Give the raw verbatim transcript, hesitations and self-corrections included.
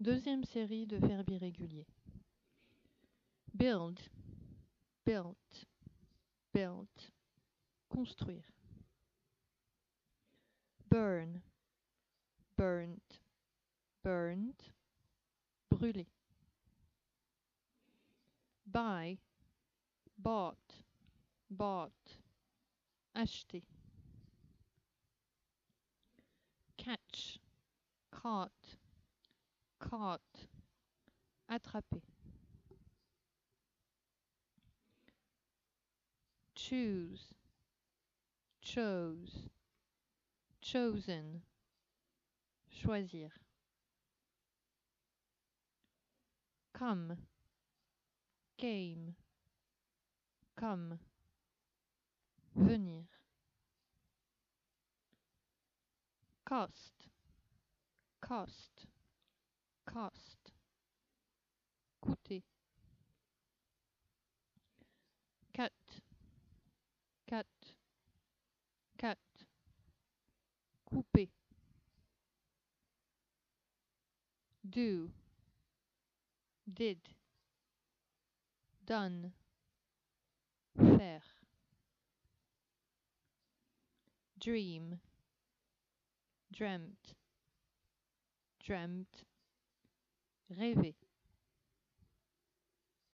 Deuxième série de verbes irréguliers. Build, built, built. Construire. Burn, burnt, burnt. Brûler. Buy, bought, bought. Acheter. Catch, caught, caught. Attraper. Choose, chose, chosen. Choisir. Come, came, come. Venir. Cost, cost, cost. Coûter. Cut, cut, cut. Couper. Do, did, done. Faire. Dream, dreamt, dreamt. Rêver.